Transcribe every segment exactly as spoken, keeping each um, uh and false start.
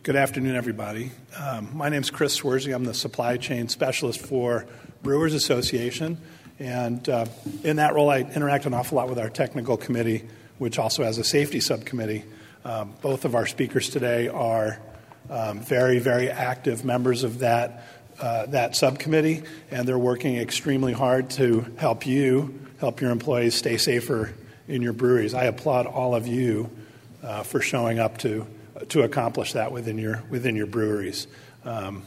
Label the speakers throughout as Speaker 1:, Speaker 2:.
Speaker 1: Good afternoon, everybody. Um, my name is Chris Swersey. I'm the supply chain specialist for Brewers Association. And uh, in that role, I interact an awful lot with our technical committee, which also has a safety subcommittee. Um, both of our speakers today are um, very, very active members of that uh, that subcommittee, and they're working extremely hard to help you, help your employees stay safer in your breweries. I applaud all of you uh, for showing up to to accomplish that within your within your breweries. Um,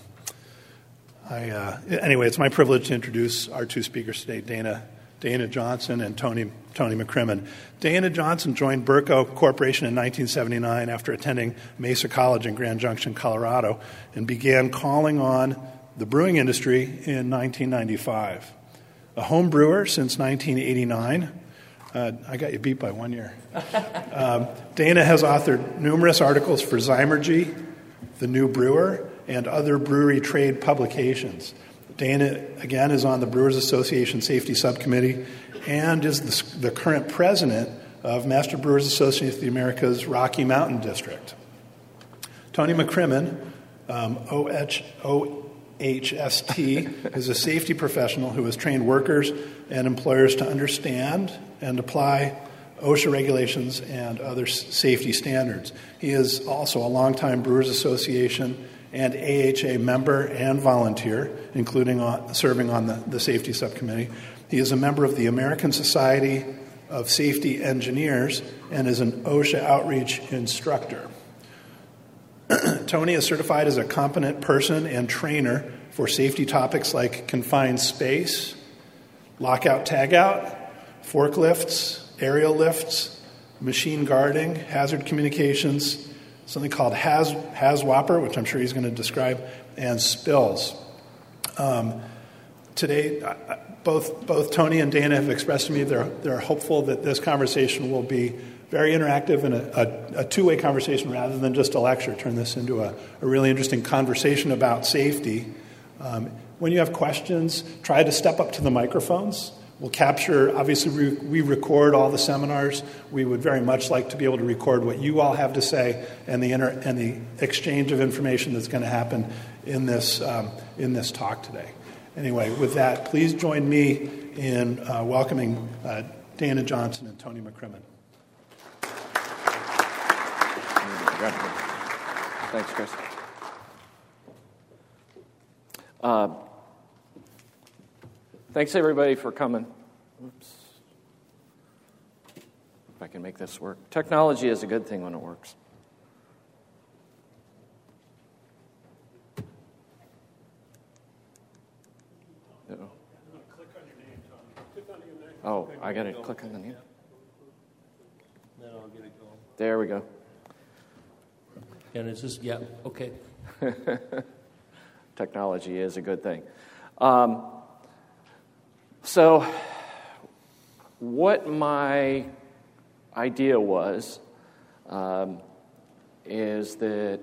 Speaker 1: I, uh, anyway, it's my privilege to introduce our two speakers today, Dana Dana Johnson and Tony Tony McCrimmon. Dana Johnson joined Burco Corporation in nineteen seventy-nine after attending Mesa College in Grand Junction, Colorado, and began calling on the brewing industry in nineteen ninety-five. A home brewer since nineteen eighty-nine. Uh, I got you beat by one year. Um, Dana has authored numerous articles for Zymurgy, The New Brewer, and other brewery trade publications. Dana, again, is on the Brewers Association Safety Subcommittee and is the, the current president of Master Brewers Association of the Americas Rocky Mountain District. Tony McCrimmon, um, O H S T, is a safety professional who has trained workers and employers to understand and apply OSHA regulations and other safety standards. He is also a longtime Brewers Association and A H A member and volunteer, including on, serving on the, the safety subcommittee. He is a member of the American Society of Safety Engineers and is an OSHA outreach instructor. Tony is certified as a competent person and trainer for safety topics like confined space, lockout tagout, forklifts, aerial lifts, machine guarding, hazard communications, something called Haz, HazWhopper, which I'm sure he's going to describe, and spills. Um, today, both both Tony and Dana have expressed to me they're, they're hopeful that this conversation will be very interactive and a, a, a two-way conversation rather than just a lecture. Turn this into a, a really interesting conversation about safety. Um, when you have questions, try to step up to the microphones. We'll capture, obviously, we, we record all the seminars. We would very much like to be able to record what you all have to say and the inter, and the exchange of information that's going to happen in this um, in this talk today. Anyway, with that, please join me in uh, welcoming uh, Dana Johnson and Tony McCrimmon.
Speaker 2: Thanks, Chris. Uh, Thanks, everybody, for coming. Oops. If I can make this work. Technology is a good thing when it works. Uh-oh. Oh, I got to click on the name? There we go.
Speaker 3: And it's just, yeah, okay.
Speaker 2: Technology is a good thing. Um, So, what my idea was um, is that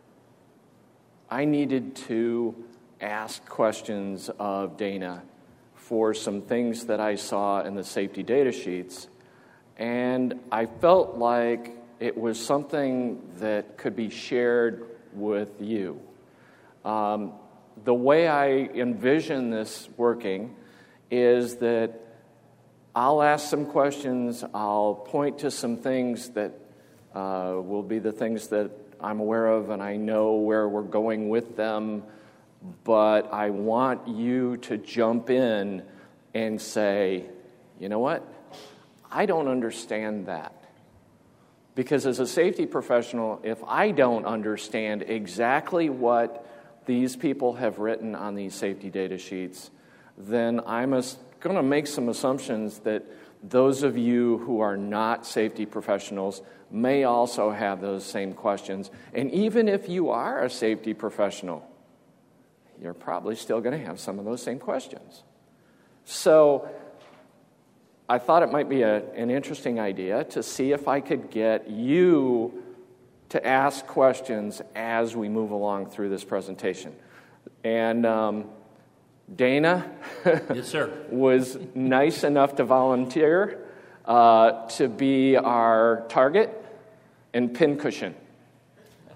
Speaker 2: I needed to ask questions of Dana for some things that I saw in the safety data sheets, and I felt like it was something that could be shared with you. Um, the way I envision this working is that I'll ask some questions, I'll point to some things that uh, will be the things that I'm aware of and I know where we're going with them, but I want you to jump in and say, you know what, I don't understand that. Because as a safety professional, if I don't understand exactly what these people have written on these safety data sheets, then I'm going to make some assumptions that those of you who are not safety professionals may also have those same questions. And even if you are a safety professional, you're probably still going to have some of those same questions. So I thought it might be a, an interesting idea to see if I could get you to ask questions as we move along through this presentation. And um, Dana
Speaker 3: yes, sir.
Speaker 2: was nice enough to volunteer uh, to be our target and pincushion.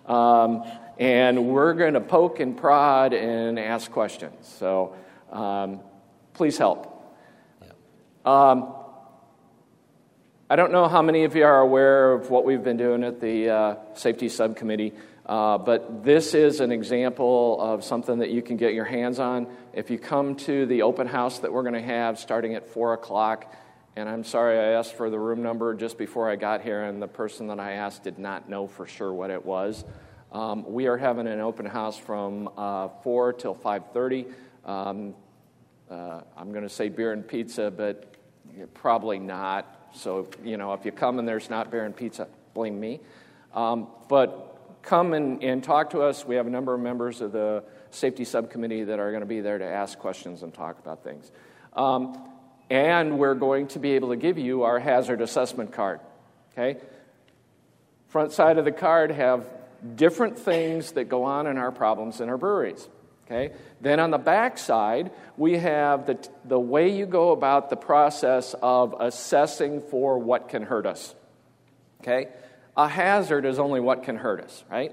Speaker 2: Um, and we're going to poke and prod and ask questions. So um, please help. Um, I don't know how many of you are aware of what we've been doing at the uh, Safety Subcommittee, uh, but this is an example of something that you can get your hands on. If you come to the open house that we're going to have starting at four o'clock, and I'm sorry I asked for the room number just before I got here, and the person that I asked did not know for sure what it was. Um, we are having an open house from uh, four till five thirty. Um, uh, I'm going to say beer and pizza, but probably not. So, you know, if you come and there's not beer and pizza, blame me. Um, but come and, and talk to us. We have a number of members of the Safety Subcommittee that are going to be there to ask questions and talk about things. Um, and we're going to be able to give you our hazard assessment card, okay? Front side of the card have different things that go on in our problems in our breweries. Okay. Then on the back side, we have the, the way you go about the process of assessing for what can hurt us. Okay? A hazard is only what can hurt us, right?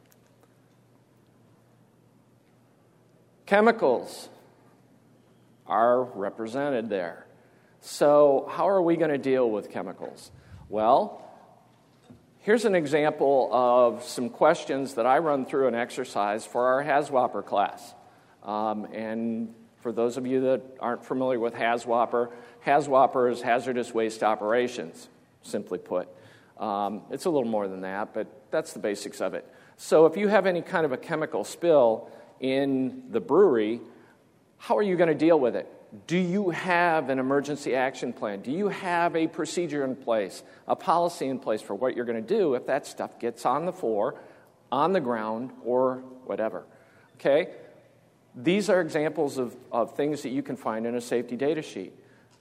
Speaker 2: Chemicals are represented there. So how are we going to deal with chemicals? Well, here's an example of some questions that I run through an exercise for our HAZWOPER class. Um, and for those of you that aren't familiar with HAZWOPER, HAZWOPER is Hazardous Waste Operations, simply put. Um, it's a little more than that, but that's the basics of it. So if you have any kind of a chemical spill in the brewery, how are you going to deal with it? Do you have an emergency action plan? Do you have a procedure in place, a policy in place for what you're going to do if that stuff gets on the floor, on the ground, or whatever? Okay? These are examples of, of things that you can find in a safety data sheet.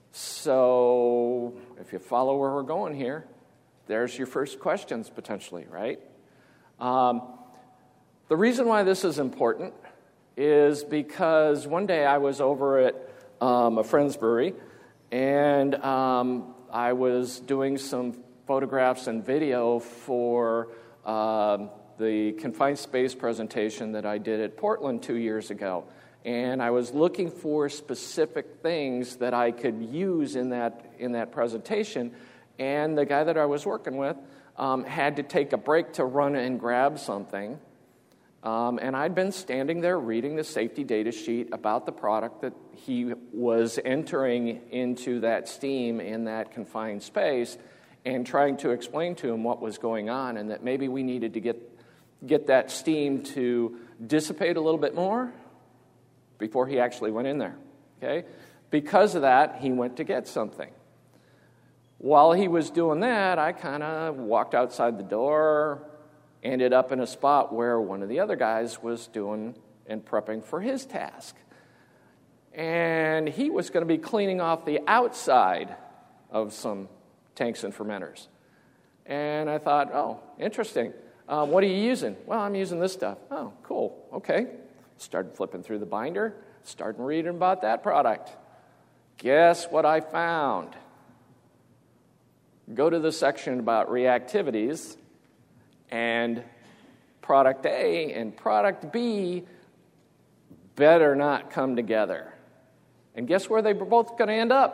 Speaker 2: So if you follow where we're going here, there's your first questions potentially, right? Um, the reason why this is important is because one day I was over at Um, a friend's brewery, and um, I was doing some photographs and video for uh, the confined space presentation that I did at Portland two years ago. And I was looking for specific things that I could use in that in that presentation, and the guy that I was working with um, had to take a break to run and grab something. Um, and I'd been standing there reading the safety data sheet about the product that he was entering into that steam in that confined space and trying to explain to him what was going on and that maybe we needed to get get that steam to dissipate a little bit more before he actually went in there. Okay? Because of that, he went to get something. While he was doing that, I kind of walked outside the door, ended up in a spot where one of the other guys was doing and prepping for his task. And he was going to be cleaning off the outside of some tanks and fermenters. And I thought, oh, interesting. Uh, what are you using? Well, I'm using this stuff. Oh, cool. Okay. Started flipping through the binder, started reading about that product. Guess what I found? Go to the section about reactivities, and product A and product B better not come together. And guess where they were both going to end up?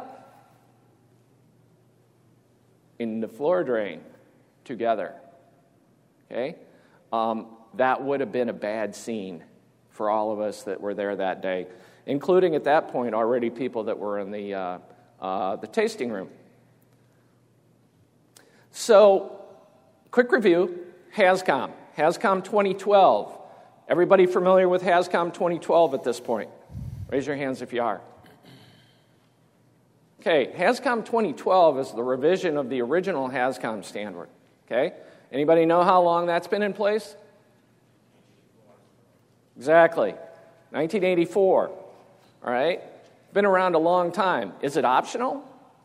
Speaker 2: In the floor drain together. Okay? Um, that would have been a bad scene for all of us that were there that day, including at that point already people that were in the, uh, uh, the tasting room. So, quick review. HAZCOM, HAZCOM twenty twelve. Everybody familiar with HAZCOM twenty twelve at this point? Raise your hands if you are. Okay, HAZCOM twenty twelve is the revision of the original HAZCOM standard. Okay, anybody know how long that's been in place? Exactly, nineteen eighty-four. All right, been around a long time. Is it optional?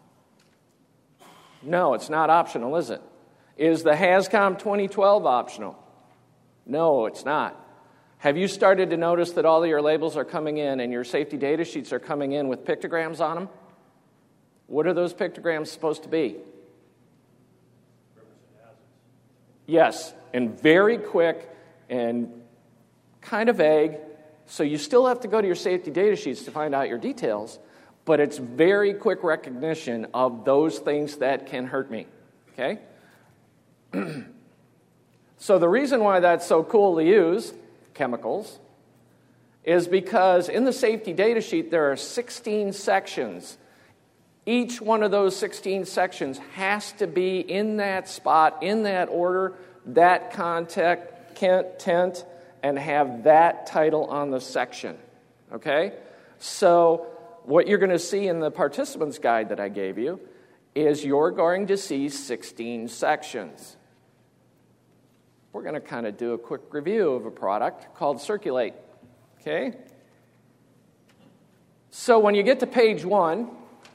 Speaker 2: No, it's not optional, is it? Is the HAZCOM twenty twelve optional? No, it's not. Have you started to notice that all of your labels are coming in and your safety data sheets are coming in with pictograms on them? What are those pictograms supposed to be? Yes, and very quick and kind of vague. So you still have to go to your safety data sheets to find out your details, but it's very quick recognition of those things that can hurt me, okay? So the reason why that's so cool to use, chemicals, is because in the safety data sheet there are sixteen sections. Each one of those sixteen sections has to be in that spot, in that order, that contact, content, and have that title on the section, okay? So what you're going to see in the participants guide that I gave you is you're going to see sixteen sections. We're going to kind of do a quick review of a product called Circulate, okay? So when you get to page one,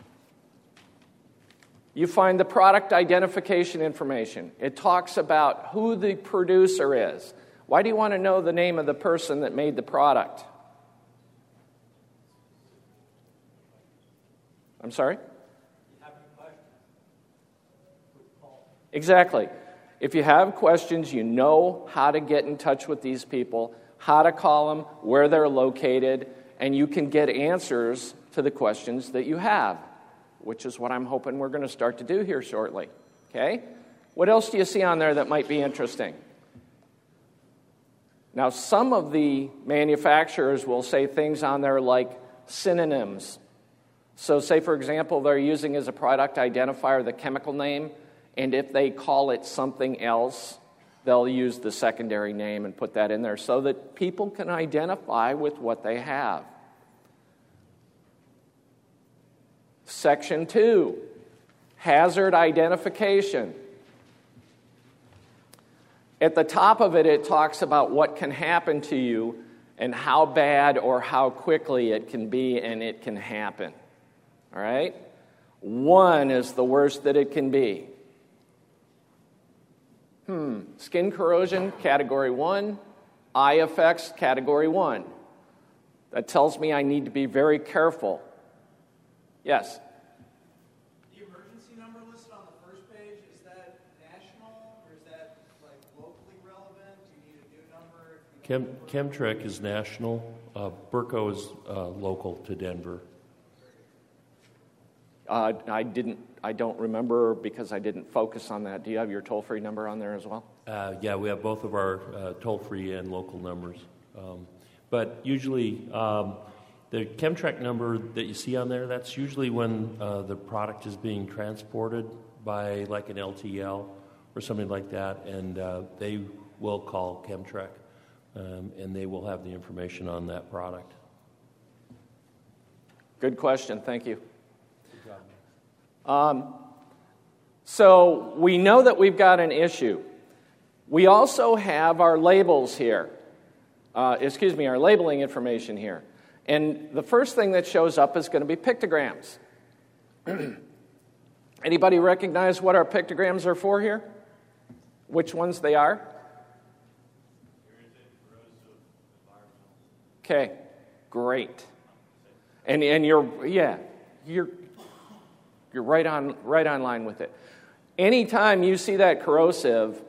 Speaker 2: you find the product identification information. It talks about who the producer is. Why do you want to know the name of the person that made the product? I'm sorry? Exactly. If you have questions, you know how to get in touch with these people, how to call them, where they're located, and you can get answers to the questions that you have, which is what I'm hoping we're going to start to do here shortly. Okay? What else do you see on there that might be interesting? Now, some of the manufacturers will say things on there like synonyms. So say, for example, they're using as a product identifier the chemical name, and if they call it something else, they'll use the secondary name and put that in there so that people can identify with what they have. Section two, hazard identification. At the top of it, it talks about what can happen to you and how bad or how quickly it can be and it can happen. All right? One is the worst that it can be. Hmm. Skin corrosion, category one. Eye effects, category one. That tells me I need to be very careful. Yes?
Speaker 4: The emergency number listed on the first page, is that national or is that like locally relevant? Do you need a new number?
Speaker 3: Chem, Chemtrek is national. Uh, Burco is uh, local to Denver.
Speaker 2: Uh, I didn't. I don't remember because I didn't focus on that. Do you have your toll-free number on there as well?
Speaker 3: Uh, yeah, we have both of our uh, toll-free and local numbers. Um, but usually, um, the Chemtrek number that you see on there, that's usually when uh, the product is being transported by like an L T L or something like that, and uh, they will call Chemtrek, um, and they will have the information on that product.
Speaker 2: Good question. Thank you. Um, so we know that we've got an issue. We also have our labels here. Uh, excuse me, our labeling information here. And the first thing that shows up is going to be pictograms. Anybody recognize what our pictograms are for here? Which ones they are? Okay, great. And and you're yeah, you're You're right on, right on line with it. Anytime you see that corrosive,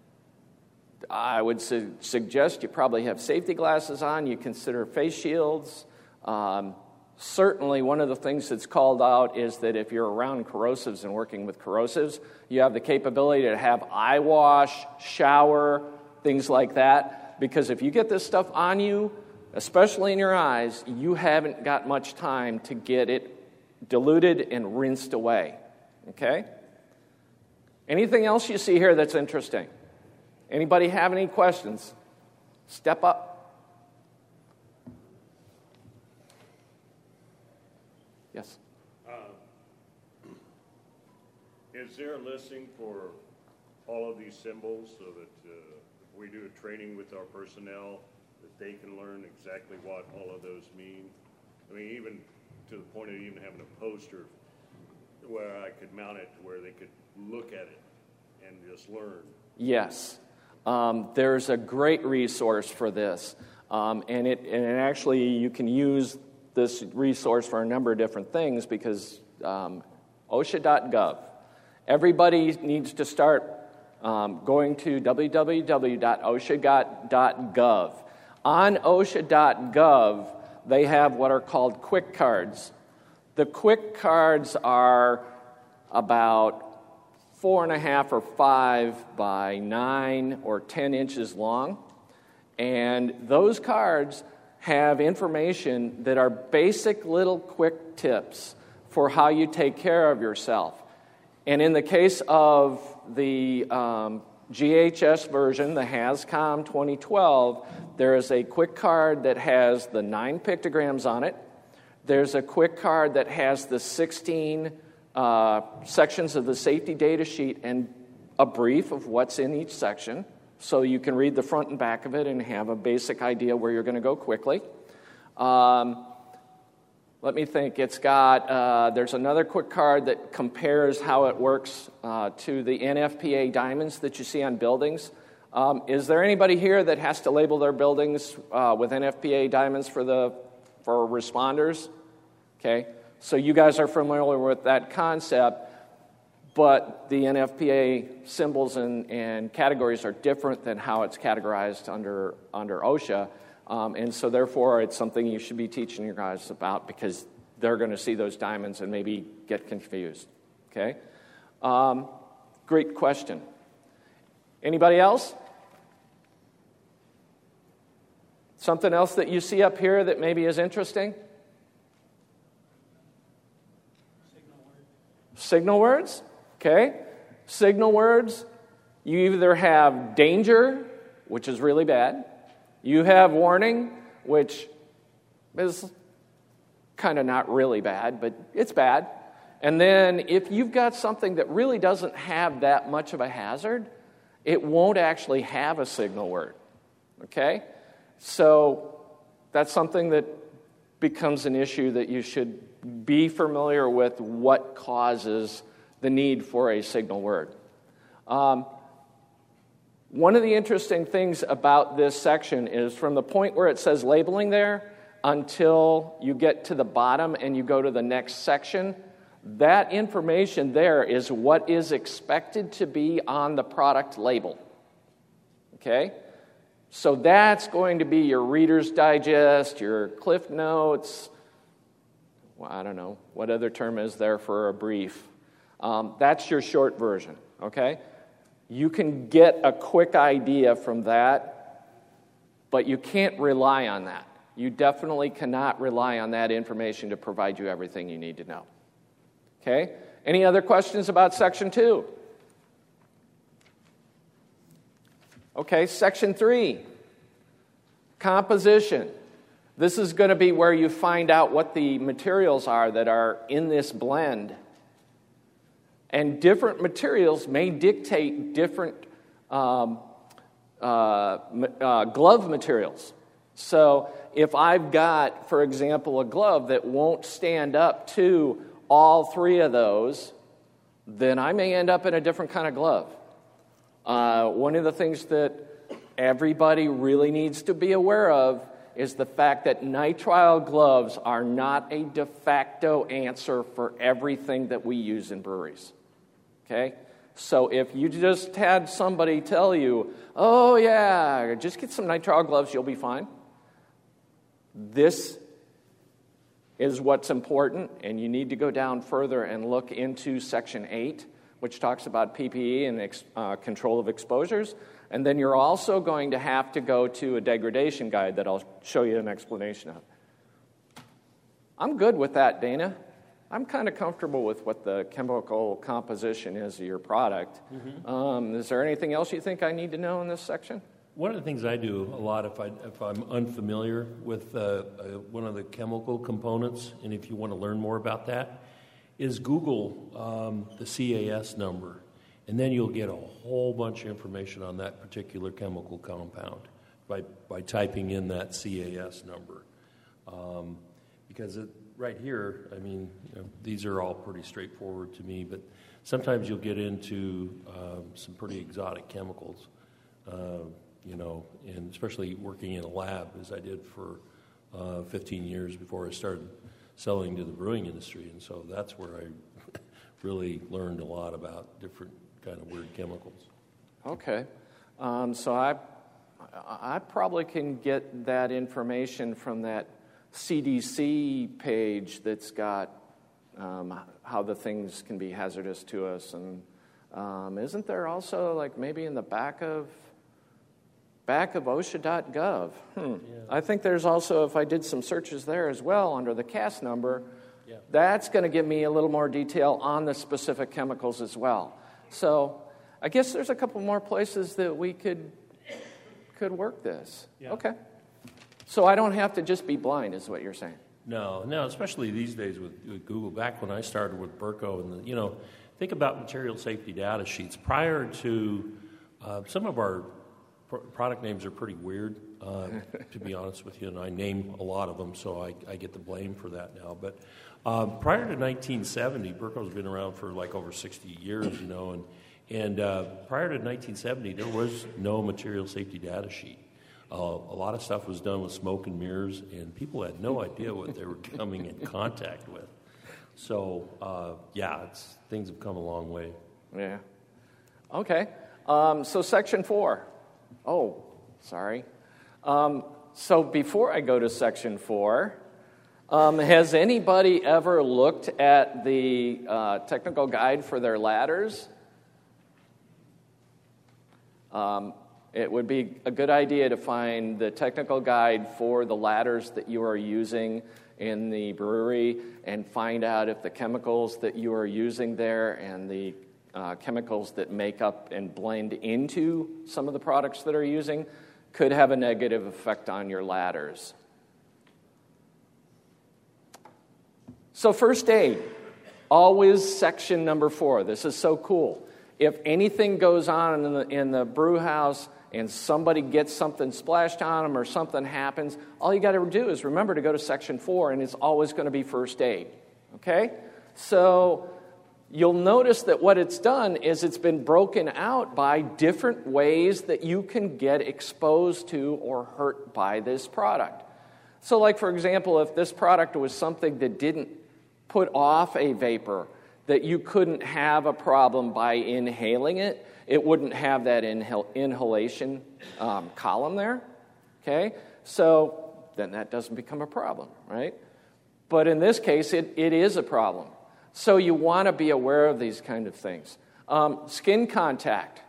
Speaker 2: I would su- suggest you probably have safety glasses on. You consider face shields. Um, certainly, one of the things that's called out is that if you're around corrosives and working with corrosives, you have the capability to have eye wash, shower, things like that. Because if you get this stuff on you, especially in your eyes, you haven't got much time to get it diluted and rinsed away. Okay? Anything else you see here that's interesting? Anybody have any questions? Step up. Yes?
Speaker 5: Uh, is there a listing for all of these symbols so that uh, if we do a training with our personnel, that they can learn exactly what all of those mean? I mean, even to the point of even having a poster where I could mount it to where they could look at it and just learn.
Speaker 2: Yes. Um, there's a great resource for this. Um, and it and it actually, you can use this resource for a number of different things because um, OSHA dot gov. Everybody needs to start um, going to w w w dot osha dot gov. On osha dot gov, they have what are called quick cards. The quick cards are about four and a half or five by nine or ten inches long. And those cards have information that are basic little quick tips for how you take care of yourself. And in the case of the um, G H S version, the HAZCOM twenty twelve, there is a quick card that has the nine pictograms on it. There's a quick card that has the sixteen uh, sections of the safety data sheet and a brief of what's in each section, so you can read the front and back of it and have a basic idea where you're going to go quickly. Um, let me think. It's got, uh, there's another quick card that compares how it works uh, to the N F P A diamonds that you see on buildings. Um, is there anybody here that has to label their buildings uh, with N F P A diamonds for the for responders? Okay, so you guys are familiar with that concept, but the N F P A symbols and, and categories are different than how it's categorized under, under OSHA, um, and so therefore it's something you should be teaching your guys about because they're going to see those diamonds and maybe get confused. Okay, um, great question. Anybody else? Something else that you see up here that maybe is interesting?
Speaker 4: Signal words.
Speaker 2: Signal words? Okay. Signal words, you either have danger, which is really bad. You have warning, which is kind of not really bad, but it's bad. And then if you've got something that really doesn't have that much of a hazard, it won't actually have a signal word. Okay? So that's something that becomes an issue that you should be familiar with what causes the need for a signal word. Um, one of the interesting things about this section is from the point where it says labeling there until you get to the bottom and you go to the next section, that information there is what is expected to be on the product label. Okay? So that's going to be your Reader's Digest, your Cliff Notes, well, I don't know, what other term is there for a brief? Um, that's your short version, okay? You can get a quick idea from that, but you can't rely on that. You definitely cannot rely on that information to provide you everything you need to know. Okay? Any other questions about Section two? Okay, Section three, composition. This is going to be where you find out what the materials are that are in this blend. And different materials may dictate different um, uh, uh, glove materials. So if I've got, for example, a glove that won't stand up to all three of those, then I may end up in a different kind of glove. Uh, one of the things that everybody really needs to be aware of is the fact that nitrile gloves are not a de facto answer for everything that we use in breweries. Okay? So if you just had somebody tell you, oh yeah, just get some nitrile gloves, you'll be fine. This is what's important, and you need to go down further and look into Section eight, which talks about P P E and ex, uh, control of exposures. And then you're also going to have to go to a degradation guide that I'll show you an explanation of. I'm good with that, Dana. I'm kind of comfortable with what the chemical composition is of your product. Mm-hmm. Um, is there anything else you think I need to know in this section?
Speaker 3: One of the things I do a lot if, I, if I'm unfamiliar with uh, uh, one of the chemical components, and if you want to learn more about that, is Google um, the C A S number, and then you'll get a whole bunch of information on that particular chemical compound by, by typing in that C A S number. Um, because it, right here, I mean, you know, these are all pretty straightforward to me, but sometimes you'll get into uh, some pretty exotic chemicals. Uh, you know, and especially working in a lab, as I did for uh, fifteen years before I started selling to the brewing industry. And so that's where I really learned a lot about different kind of weird chemicals.
Speaker 2: Okay. Um, so I, I probably can get that information from that C D C page that's got um, how the things can be hazardous to us. And um, isn't there also, like, maybe in the back of back of OSHA dot gov? Hmm. Yeah. I think there's also, if I did some searches there as well under the C A S number, yeah. that's going to give me a little more detail on the specific chemicals as well. So I guess there's a couple more places that we could could work this. Yeah. Okay. So I don't have to just be blind, is what you're saying?
Speaker 3: No, no, especially these days with, with Google. Back when I started with Burco, and the, you know, think about material safety data sheets. Prior to uh, some of our pr- product names are pretty weird, uh, to be honest with you, and I name a lot of them, so I, I get the blame for that now. But um, prior to nineteen seventy, Burco's been around for like over sixty years, you know, and and uh, prior to nineteen seventy, there was no material safety data sheet. Uh, a lot of stuff was done with smoke and mirrors, and people had no idea what they were coming in contact with. So, uh, yeah, it's, things have come a long way.
Speaker 2: Yeah. Okay. Um, so section four. Oh, sorry. Um, so before I go to section four, um, has anybody ever looked at the uh, technical guide for their ladders? Um, it would be a good idea to find the technical guide for the ladders that you are using in the brewery and find out if the chemicals that you are using there and the uh, chemicals that make up and blend into some of the products that are using could have a negative effect on your ladders. So first aid, always section number four. This is so cool. If anything goes on in the, in the brew house and somebody gets something splashed on them or something happens, all you got to do is remember to go to section four, and it's always going to be first aid. Okay? So you'll notice that what it's done is it's been broken out by different ways that you can get exposed to or hurt by this product. So like, for example, if this product was something that didn't put off a vapor, that you couldn't have a problem by inhaling it, it wouldn't have that inhal- inhalation um, column there, okay? So then that doesn't become a problem, right? But in this case, it, it is a problem. So you want to be aware of these kind of things. Um, skin contact.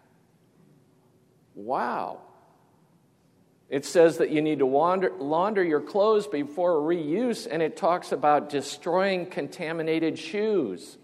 Speaker 2: Wow. It says that you need to launder, launder your clothes before reuse, and it talks about destroying contaminated shoes.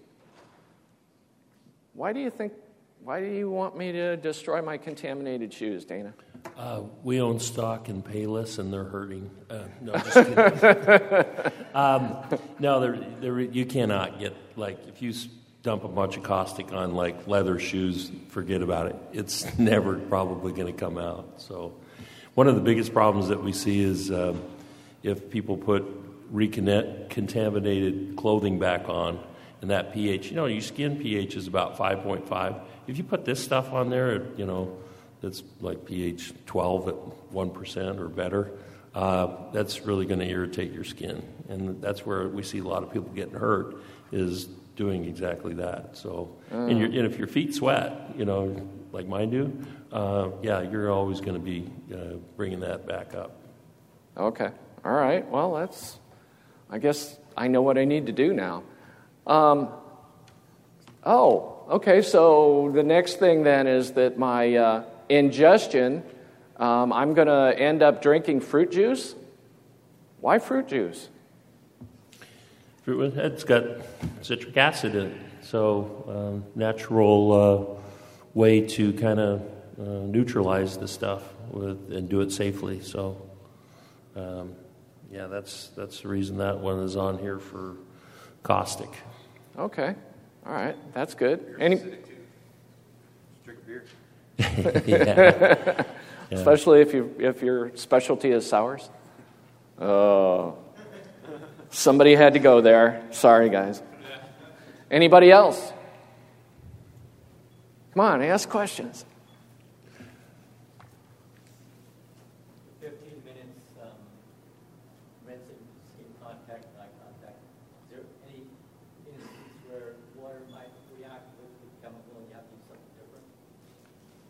Speaker 2: Why do you think, why do you want me to destroy my contaminated shoes, Dana?
Speaker 3: Uh, we own stock in Payless, and they're hurting. Uh, no, just kidding. um, no, they're, they're, you cannot get, like, if you dump a bunch of caustic on, like, leather shoes, forget about it. It's never probably going to come out. So one of the biggest problems that we see is um, if people put recontaminated clothing back on, and that pH, you know, your skin pH is about five point five. If you put this stuff on there, you know, that's like pH twelve at one percent or better, uh, that's really going to irritate your skin. And that's where we see a lot of people getting hurt, is doing exactly that. So, mm. and, and if your feet sweat, you know, like mine do, uh, yeah, you're always going to be uh, bringing that back up.
Speaker 2: Okay. All right. Well, that's, I guess I know what I need to do now. Um, oh, okay. So the next thing then is that my uh, ingestion, um, I'm going to end up drinking fruit juice. Why fruit juice?
Speaker 3: Fruit, it's got citric acid in it, so um, natural uh, way to kind of uh, neutralize the stuff with and do it safely. So, um, yeah, that's that's the reason that one is on here for caustic.
Speaker 2: Okay, all right, that's good. Any?
Speaker 5: Drink beer.
Speaker 3: yeah.
Speaker 2: Especially if you if your specialty is sours. Oh, somebody had to go there. Sorry, guys. Anybody else? Come on, ask questions.
Speaker 6: fifteen minutes um, rinsing skin contact, eye contact. Is there any instance where water might react with the chemical and you have to do something different?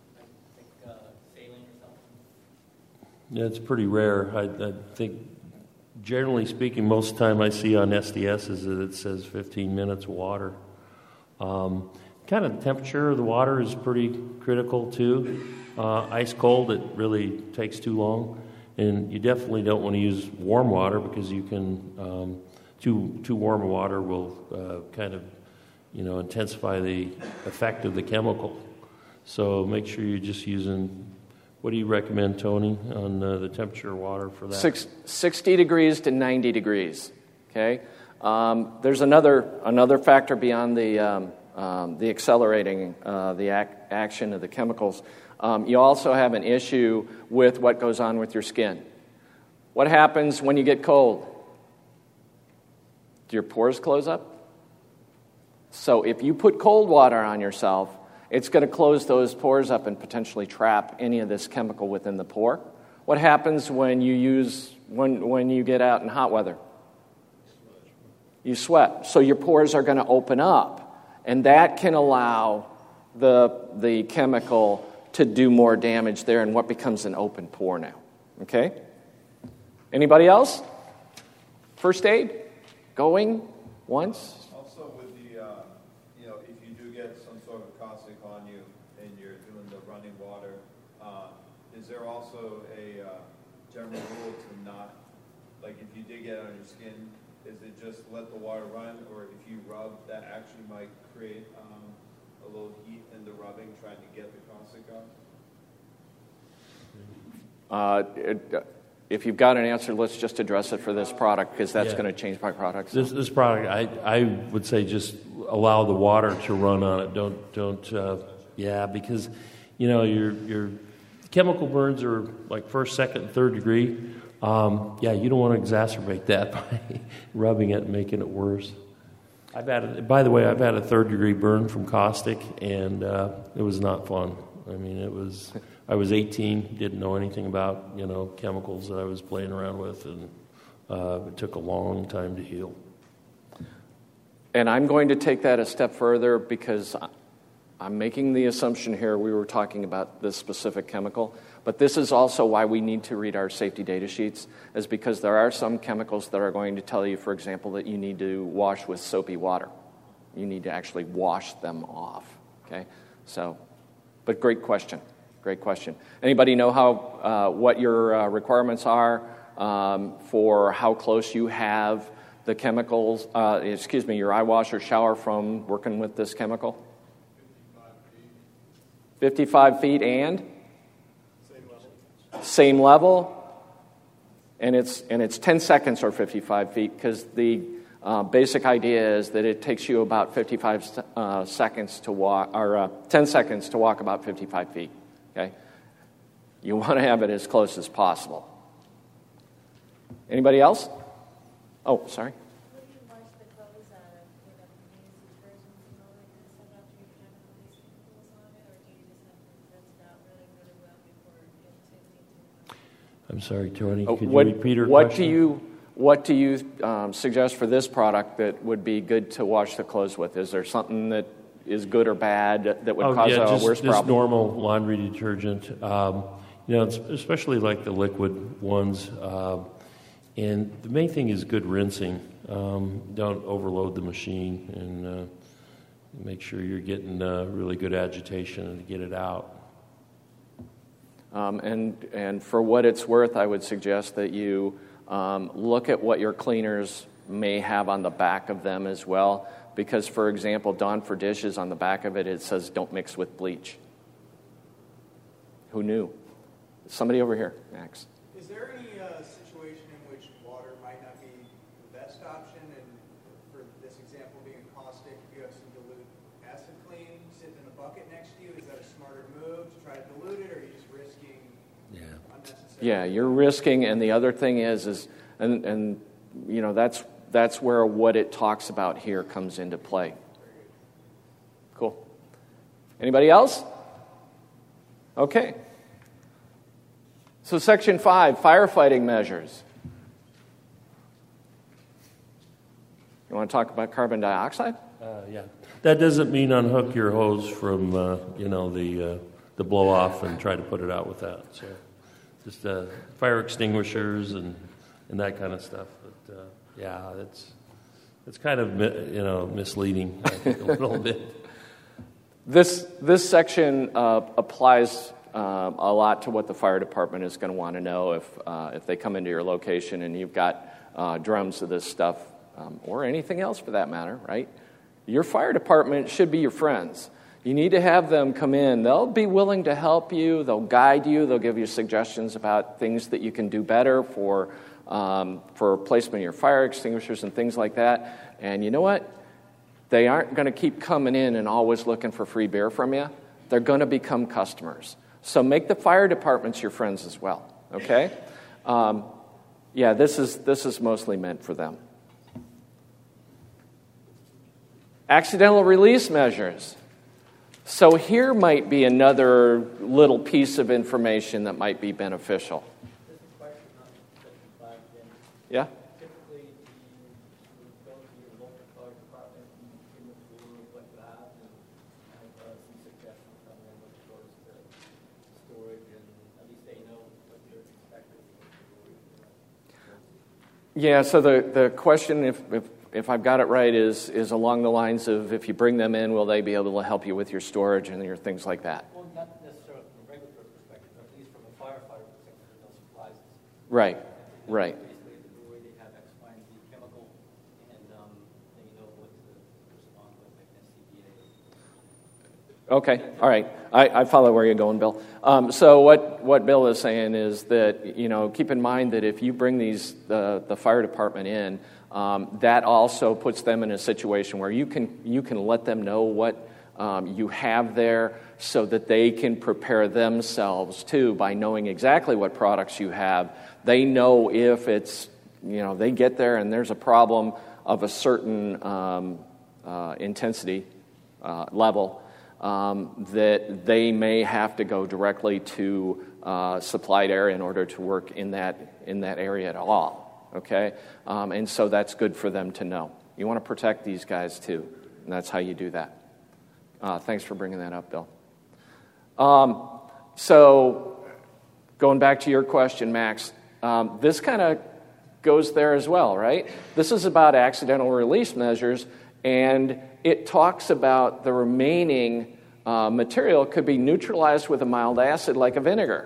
Speaker 3: Yeah, it's pretty rare. I, I think, generally speaking, most of the time I see on S D S is that it says fifteen minutes water. Um, kind of the temperature of the water is pretty critical too. Uh, ice cold, it really takes too long. And you definitely don't want to use warm water because you can, um, too, too warm water will uh, kind of, you know, intensify the effect of the chemical. So make sure you're just using, what do you recommend, Tony, on uh, the temperature of water for that?
Speaker 2: Six, sixty degrees to ninety degrees, okay? Um, there's another another factor beyond the, um, um, the accelerating uh, the ac- action of the chemicals. Um, you also have an issue with what goes on with your skin. What happens when you get cold? Do your pores close up? So if you put cold water on yourself, it's going to close those pores up and potentially trap any of this chemical within the pore. What happens when you use when when you get out in hot weather? You sweat. So your pores are going to open up, and that can allow the the chemical to do more damage there, and what becomes an open pore now. Okay? Anybody else? First aid? Going once?
Speaker 7: Also with the, uh, you know, if you do get some sort of caustic on you and you're doing the running water, uh, is there also a uh, general rule to not, like if you did get it on your skin, is it just let the water run, or if you rub, that actually might create um, a little heat in the rubbing trying to get the caustic out?
Speaker 2: Uh, it, if you've got an answer, let's just address it for this product, because that's
Speaker 3: Yeah.
Speaker 2: going to change my product.
Speaker 3: This, this product, I, I would say just allow the water to run on it. Don't, don't, uh, yeah, because, you know, your your chemical burns are like first, second, third degree. Um, yeah, you don't want to exacerbate that by rubbing it and making it worse. I've had, a, by the way, I've had a third degree burn from caustic, and uh, it was not fun. I mean, it was. I was eighteen, didn't know anything about, you know, chemicals that I was playing around with, and uh, it took a long time to heal.
Speaker 2: And I'm going to take that a step further, because I'm making the assumption here we were talking about this specific chemical, but this is also why we need to read our safety data sheets, is because there are some chemicals that are going to tell you, for example, that you need to wash with soapy water. You need to actually wash them off, okay? So, but great question. Great question. Anybody know how uh, what your uh, requirements are um, for how close you have the chemicals, uh, excuse me, your eye wash or shower from working with this chemical? fifty-five feet and? Same level. Same level. And it's, and it's ten seconds or fifty-five feet, because the uh, basic idea is that it takes you about fifty-five uh, seconds to walk, or uh, ten seconds to walk about fifty-five feet. Okay? You want to have it as close as possible. Anybody else? Oh, sorry.
Speaker 8: What do you wash the clothes out of? Do you have to use detergents and all that kind of stuff after you have these chemicals on it, or do you just have to rinse it out really, really well before it gets too much?
Speaker 3: I'm sorry, Tony.
Speaker 2: Oh,
Speaker 3: Could
Speaker 2: what,
Speaker 3: you repeat her
Speaker 2: what
Speaker 3: question?
Speaker 2: do you What do you um, suggest for this product that would be good to wash the clothes with? Is there something that is good or bad that would
Speaker 3: oh,
Speaker 2: cause
Speaker 3: yeah,
Speaker 2: a
Speaker 3: just,
Speaker 2: worse
Speaker 3: just
Speaker 2: problem?
Speaker 3: normal laundry detergent. Um, you know, it's especially like the liquid ones. Uh, and the main thing is good rinsing. Um, don't overload the machine, and uh, make sure you're getting uh, really good agitation to get it out.
Speaker 2: Um, and and for what it's worth, I would suggest that you um, look at what your cleaners may have on the back of them as well. Because, for example, Dawn for Dishes, on the back of it, it says, don't mix with bleach. Who knew? Somebody over here, Max.
Speaker 4: Is there any uh, situation in which water might not be the best option? And for this example being caustic, if you have some dilute acid clean sitting in a bucket next to you, is that a smarter move to try to dilute it, or are you just risking
Speaker 3: Yeah.
Speaker 4: unnecessary?
Speaker 2: Yeah, you're risking, and the other thing is, is and, and you know, that's that's where what it talks about here comes into play. Cool. Anybody else? Okay. So section five, firefighting measures. You want to talk about carbon dioxide?
Speaker 3: Uh, yeah. That doesn't mean unhook your hose from, uh, you know, the uh, the blow off and try to put it out with that. So just uh, fire extinguishers and, and that kind of stuff. But uh, yeah, it's it's kind of you know misleading, I think, a little bit.
Speaker 2: This this section uh, applies uh, a lot to what the fire department is going to want to know if uh, if they come into your location and you've got uh, drums of this stuff um, or anything else for that matter, right? Your fire department should be your friends. You need to have them come in. They'll be willing to help you. They'll guide you. They'll give you suggestions about things that you can do better for um, for placement of your fire extinguishers and things like that. And you know what? They aren't going to keep coming in and always looking for free beer from you. They're going to become customers. So make the fire departments your friends as well. Okay? Um, yeah, this is this is mostly meant for them. Accidental release measures. So here might be another little piece of information that might be beneficial.
Speaker 6: Just a question on section five again.
Speaker 2: Yeah?
Speaker 6: Typically, you would go to your local fire department and give them a tour of what you have and have uh, some suggestions from them with regards to storage, and at least they know what you're expected.
Speaker 2: Yeah, so the, the question, if, if if I've got it right, is is along the lines of if you bring them in, will they be able to help you with your storage and your things like that?
Speaker 6: Well, not necessarily from a regulatory perspective, but at least from a firefighter perspective, no surprises.
Speaker 2: Right, right.
Speaker 6: Basically, the brewery, they have X, Y, and Z chemical, and um, they know what to respond with, like S C B A.
Speaker 2: Okay, all right. I, I follow where you're going, Bill. Um, so what, what Bill is saying is that, you know, keep in mind that if you bring these the, the fire department in, um, that also puts them in a situation where you can you can let them know what um, you have there so that they can prepare themselves too by knowing exactly what products you have. They know if it's, you know, they get there and there's a problem of a certain um, uh, intensity uh, level, Um, that they may have to go directly to uh, supplied air in order to work in that in that area at all. Okay, um, and so that's good for them to know. You want to protect these guys too, and that's how you do that. Uh, thanks for bringing that up, Bill. Um, so, going back to your question, Max, um, this kind of goes there as well, right? This is about accidental release measures. And it talks about the remaining uh, material could be neutralized with a mild acid like a vinegar.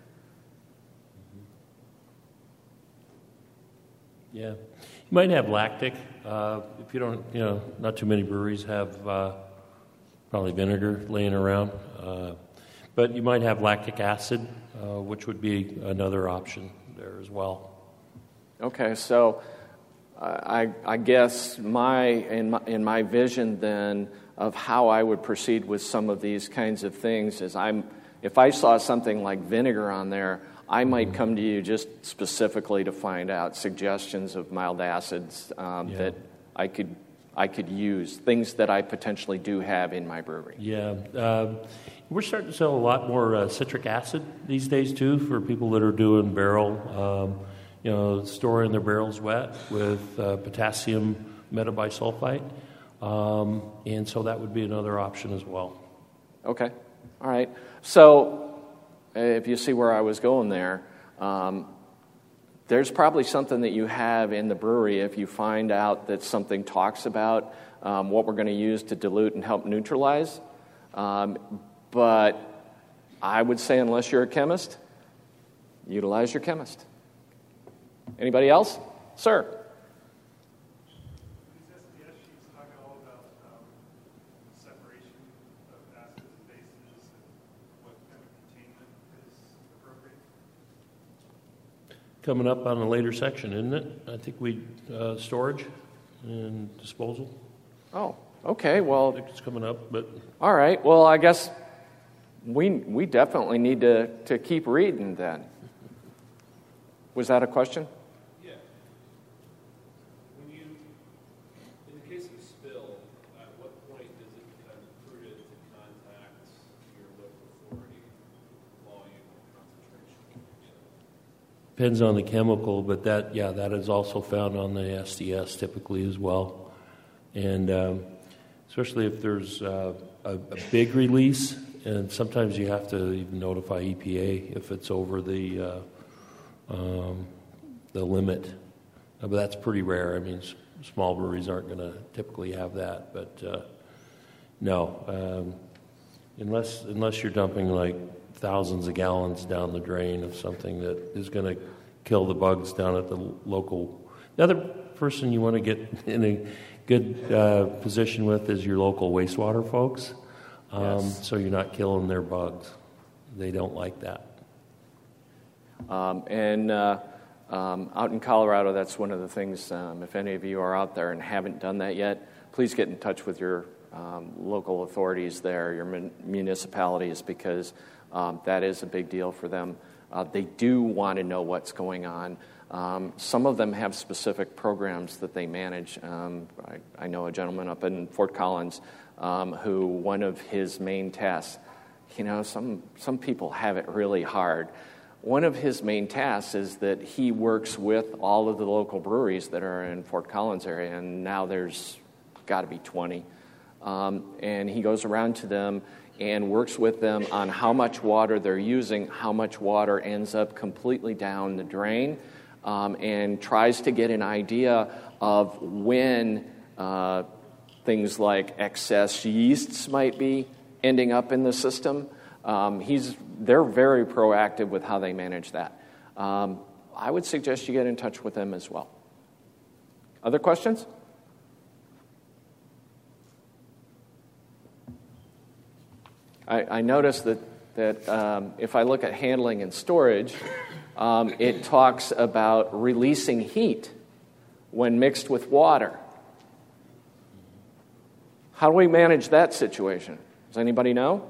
Speaker 3: Yeah. You might have lactic. Uh, if you don't, you know, not too many breweries have uh, probably vinegar laying around. Uh, but you might have lactic acid, uh, which would be another option there as well.
Speaker 2: Okay, so I, I guess my in, my in my vision then of how I would proceed with some of these kinds of things is I'm if I saw something like vinegar on there, I might come to you just specifically to find out suggestions of mild acids um,
Speaker 3: yeah.
Speaker 2: that I could I could use, things that I potentially do have in my brewery.
Speaker 3: Yeah. Um, we're starting to sell a lot more uh, citric acid these days too for people that are doing barrel um, you know, storing their barrels wet with uh, potassium metabisulfite. Um, and so that would be another option as well.
Speaker 2: Okay. All right. So if you see where I was going there, um, there's probably something that you have in the brewery if you find out that something talks about um, what we're going to use to dilute and help neutralize. Um, but I would say unless you're a chemist, utilize your chemist. Anybody else? Sir.
Speaker 9: These S D S sheets talk all about um, separation of acids and bases and what kind of containment is appropriate.
Speaker 3: Coming up on a later section, isn't it? I think we uh, storage and disposal.
Speaker 2: Oh, okay. Well,
Speaker 3: I think it's coming up, but
Speaker 2: all right. Well, I guess we we definitely need to to keep reading then. Was that a question?
Speaker 10: Yeah. When you, in the case of a spill, at what point does it become prudent to contact your local authority, volume or concentration?
Speaker 3: depends on the chemical, but that, yeah, that is also found on the S D S typically as well. And um, especially if there's uh, a, a big release, and sometimes you have to even notify E P A if it's over the uh, um, the limit. Uh, but that's pretty rare. I mean, s- small breweries aren't going to typically have that. But uh, no, um, unless unless you're dumping like thousands of gallons down the drain of something that is going to kill the bugs down at the l- local. The other person you want to get in a good uh, position with is your local wastewater folks. Um,
Speaker 2: Yes.
Speaker 3: So you're not killing their bugs. They don't like that.
Speaker 2: Um, and uh, um, out in Colorado, that's one of the things, um, if any of you are out there and haven't done that yet, please get in touch with your um, local authorities there, your mun- municipalities, because um, that is a big deal for them. Uh, they do want to know what's going on. Um, some of them have specific programs that they manage. Um, I, I know a gentleman up in Fort Collins um, who one of his main tasks, you know, some, some people have it really hard. One of his main tasks is that he works with all of the local breweries that are in Fort Collins area, and now there's got to be twenty. Um, and he goes around to them and works with them on how much water they're using, how much water ends up completely down the drain, um, and tries to get an idea of when uh, things like excess yeasts might be ending up in the system. Um, he's they're very proactive with how they manage that. Um, I would suggest you get in touch with them as well. Other questions? I, I noticed that that um, if I look at handling and storage, um, it talks about releasing heat when mixed with water. How do we manage that situation? Does anybody know?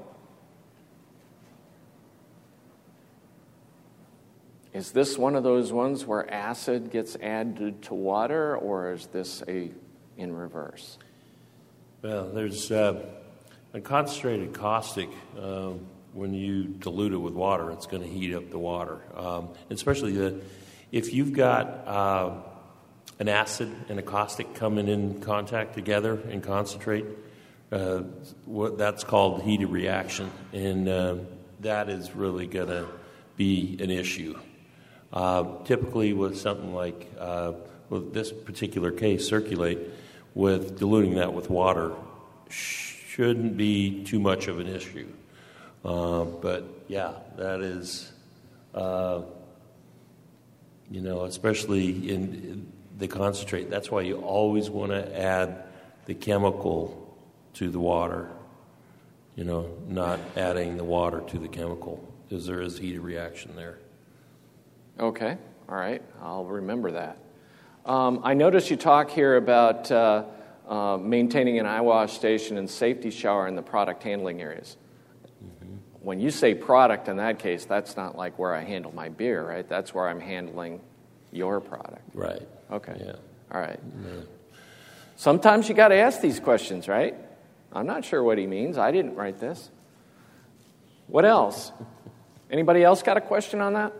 Speaker 2: Is this one of those ones where acid gets added to water, or is this a in reverse?
Speaker 3: Well, there's uh, a concentrated caustic. Um, when you dilute it with water, it's going to heat up the water. Um, especially the, if you've got uh, an acid and a caustic coming in contact together and concentrate, uh, what that's called heated reaction, and uh, that is really going to be an issue. Uh, typically with something like, uh, with this particular case, Circulate, with diluting that with water, shouldn't be too much of an issue. Uh, but, yeah, that is, uh, you know, especially in, in the concentrate. That's why you always want to add the chemical to the water, you know, not adding the water to the chemical, because there is heated reaction there.
Speaker 2: Okay, all right, I'll remember that. Um, I notice you talk here about uh, uh, maintaining an eye wash station and safety shower in the product handling areas. Mm-hmm. When you say product in that case, that's not like where I handle my beer, right? That's where I'm handling your product.
Speaker 3: Right.
Speaker 2: Okay.
Speaker 3: Yeah.
Speaker 2: All right.
Speaker 3: Yeah.
Speaker 2: Sometimes you got to ask these questions, right? I'm not sure what he means. I didn't write this. What else? Anybody else got a question on that?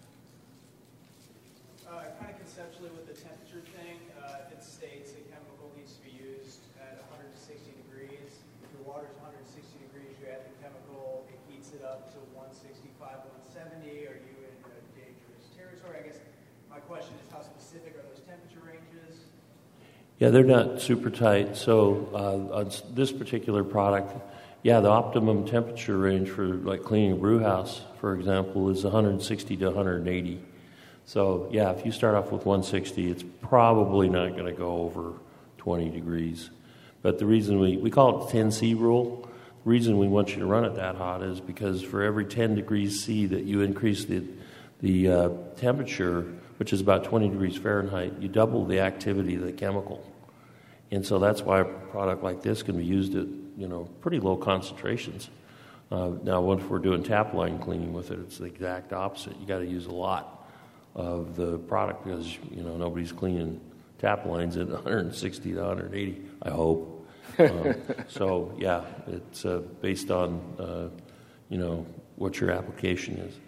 Speaker 3: Yeah, they're not super tight. So uh, on this particular product, yeah, the optimum temperature range for like cleaning a brew house, for example, is one sixty to one eighty. So yeah, if you start off with one sixty, it's probably not going to go over twenty degrees. But the reason we, we call it the ten C rule, the reason we want you to run it that hot is because for every ten degrees C that you increase the, the uh, temperature, which is about twenty degrees Fahrenheit, you double the activity of the chemical. And so that's why a product like this can be used at, you know, pretty low concentrations. Uh, now, once we're doing tap line cleaning with it, it's the exact opposite. You got to use a lot of the product because, you know, nobody's cleaning tap lines at one sixty to one eighty, I hope. uh, so, yeah, it's uh, based on, uh, you know, what your application is.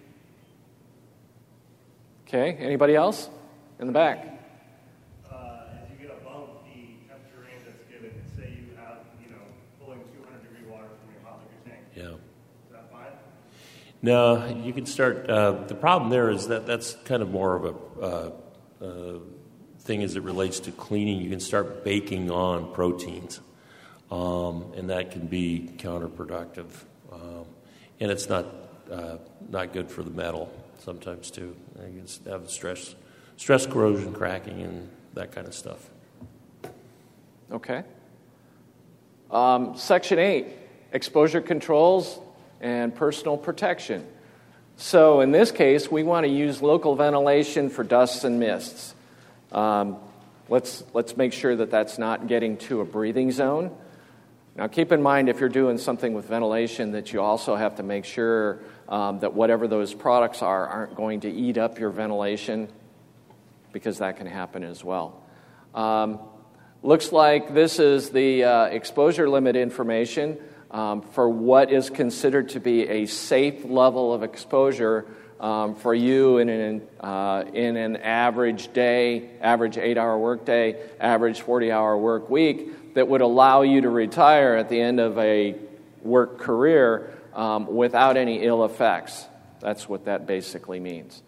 Speaker 2: Okay, anybody else? In the back.
Speaker 9: Uh, as you get above the temperature range that's given, say you have, you know, pulling two hundred degree water from your hot liquor tank.
Speaker 3: Yeah.
Speaker 9: Is that fine?
Speaker 3: No, you can start. Uh, the problem there is that that's kind of more of a uh, uh, thing as it relates to cleaning. You can start baking on proteins, um, and that can be counterproductive. Um, and it's not uh, not good for the metal sometimes too. You can have stress, stress corrosion, cracking, and that kind of stuff.
Speaker 2: Okay. Um, section eight, exposure controls and personal protection. So in this case, we want to use local ventilation for dusts and mists. Um, let's let's make sure that that's not getting to a breathing zone. Now, keep in mind, if you're doing something with ventilation, that you also have to make sure um, that whatever those products are aren't going to eat up your ventilation, because that can happen as well. Um, looks like this is the uh, exposure limit information um, for what is considered to be a safe level of exposure um, for you in an, uh, in an average day, average eight-hour workday, average forty-hour work week, that would allow you to retire at the end of a work career um, without any ill effects. That's what that basically means.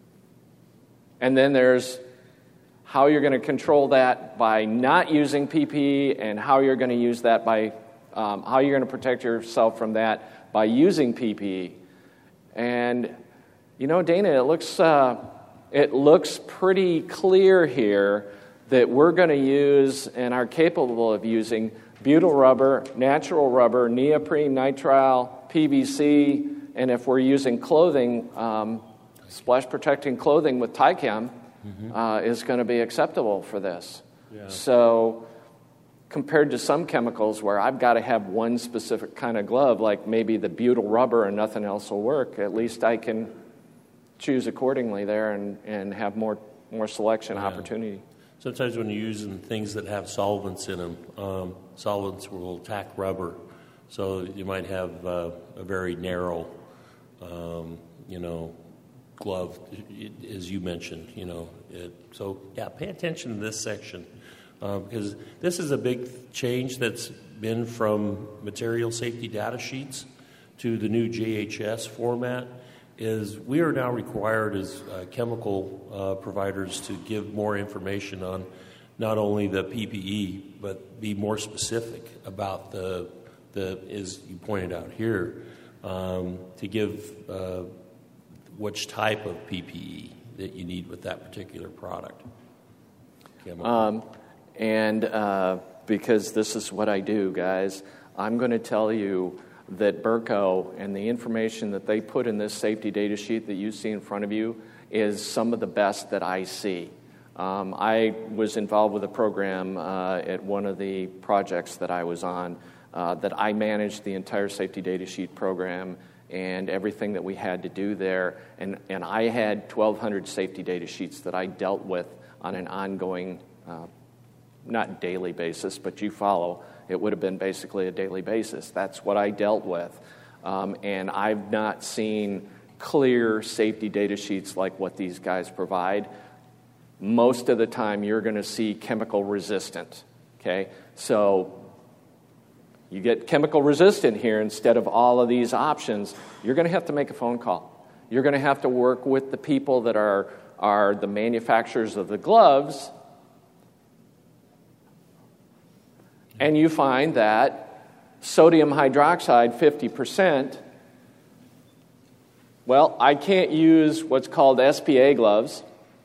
Speaker 2: And then there's how you're going to control that by not using P P E, and how you're going to use that by um, how you're going to protect yourself from that by using P P E. And you know, Dana, it looks uh, it looks pretty clear here that we're going to use and are capable of using butyl rubber, natural rubber, neoprene, nitrile, P V C, and if we're using clothing, um, splash protecting clothing with Tychem mm-hmm. uh, is going to be acceptable for this. Yeah. So compared to some chemicals where I've got to have one specific kind of glove, like maybe the butyl rubber and nothing else will work, at least I can choose accordingly there and, and have more, more selection yeah. opportunity.
Speaker 3: Sometimes when you're using things that have solvents in them, um, solvents will attack rubber. So you might have uh, a very narrow, um, you know, glove, as you mentioned, you know. It, so, yeah, pay attention to this section uh, because this is a big change that's been from material safety data sheets to the new J H S format. Is we are now required as uh, chemical uh, providers to give more information on not only the P P E, but be more specific about the, the as you pointed out here, um, to give uh, which type of P P E that you need with that particular product.
Speaker 2: Um, and uh, because this is what I do, guys, I'm going to tell you that Berco and the information that they put in this safety data sheet that you see in front of you is some of the best that I see. Um, I was involved with a program uh, at one of the projects that I was on uh, that I managed the entire safety data sheet program and everything that we had to do there. And, and I had twelve hundred safety data sheets that I dealt with on an ongoing, uh, not daily basis, but you follow. It would have been basically a daily basis. That's what I dealt with. Um, and I've not seen clear safety data sheets like what these guys provide. Most of the time, you're going to see chemical resistant, okay? So you get chemical resistant here instead of all of these options. You're going to have to make a phone call. You're going to have to work with the people that are, are the manufacturers of the gloves. And you find that sodium hydroxide, fifty percent, well, I can't use what's called S P A gloves,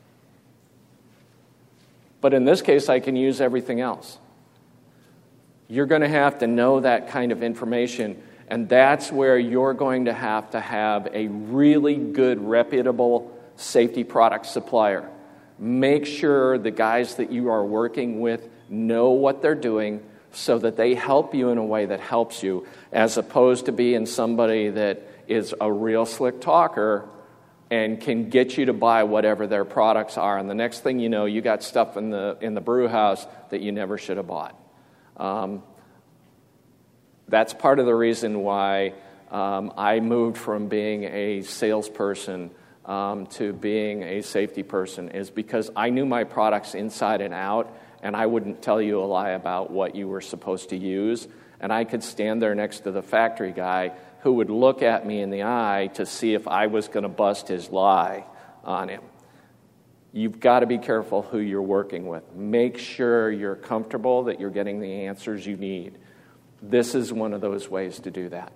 Speaker 2: but in this case, I can use everything else. You're going to have to know that kind of information, and that's where you're going to have to have a really good, reputable safety product supplier. Make sure the guys that you are working with know what they're doing, so that they help you in a way that helps you, as opposed to being somebody that is a real slick talker and can get you to buy whatever their products are. And the next thing you know, you got stuff in the in the brew house that you never should have bought. Um, that's part of the reason why um, I moved from being a salesperson um, to being a safety person, is because I knew my products inside and out. And I wouldn't tell you a lie about what you were supposed to use. And I could stand there next to the factory guy who would look at me in the eye to see if I was going to bust his lie on him. You've got to be careful who you're working with. Make sure you're comfortable that you're getting the answers you need. This is one of those ways to do that.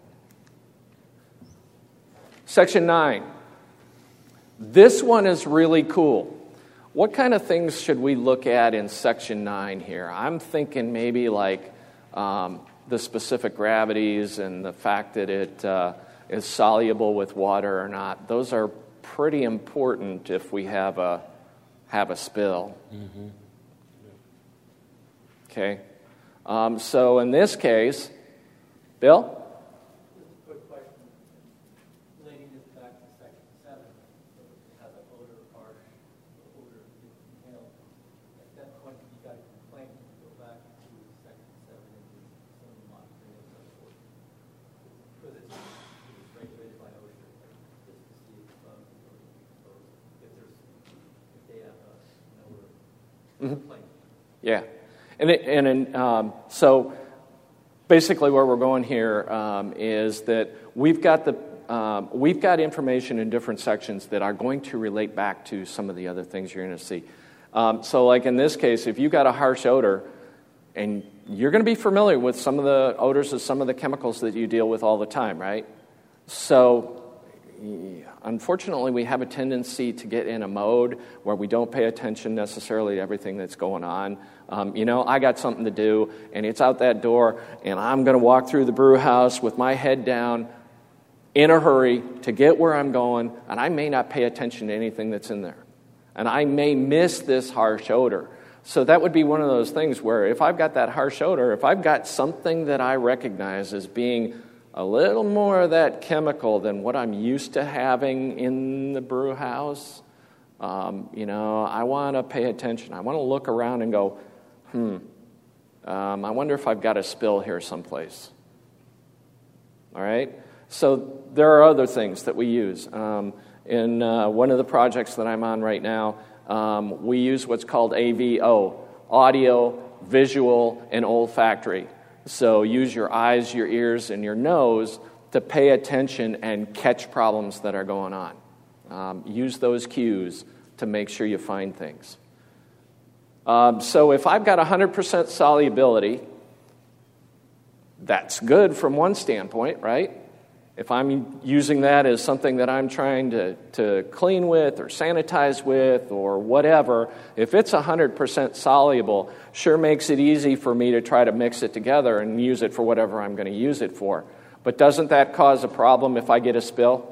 Speaker 2: Section nine. This one is really cool. What kind of things should we look at in Section nine here? I'm thinking maybe like um, the specific gravities and the fact that it uh, is soluble with water or not. Those are pretty important if we have a have a spill.
Speaker 3: Mm-hmm.
Speaker 2: Okay. Um, so in this case, Bill?
Speaker 6: Just a quick question. Relating this back to section seven, so it has an odor, harsh odor, inhaled. At that point, you got a complaint, go back to section seven and do some monitoring and so forth. Because it's, it's regulated by OSHA, just to see if, um, if there's, if they have a, an odor complaint.
Speaker 2: Yeah. And, it, and in, um, so basically where we're going here um, is that we've got the um, we've got information in different sections that are going to relate back to some of the other things you're going to see. Um, so like in this case, if you've got a harsh odor, and you're going to be familiar with some of the odors of some of the chemicals that you deal with all the time, right? So unfortunately, we have a tendency to get in a mode where we don't pay attention necessarily to everything that's going on. Um, you know, I got something to do, and it's out that door, and I'm going to walk through the brew house with my head down in a hurry to get where I'm going, and I may not pay attention to anything that's in there. And I may miss this harsh odor. So that would be one of those things where if I've got that harsh odor, if I've got something that I recognize as being a little more of that chemical than what I'm used to having in the brew house, um, you know, I want to pay attention. I want to look around and go, hmm, um, I wonder if I've got a spill here someplace. All right? So there are other things that we use. Um, in uh, one of the projects that I'm on right now, um, we use what's called A V O, audio, visual, and olfactory. So use your eyes, your ears, and your nose to pay attention and catch problems that are going on. Um, use those cues to make sure you find things. Um, so if I've got one hundred percent solubility, that's good from one standpoint, right? If I'm using that as something that I'm trying to, to clean with or sanitize with or whatever, if it's one hundred percent soluble, sure makes it easy for me to try to mix it together and use it for whatever I'm going to use it for. But doesn't that cause a problem if I get a spill?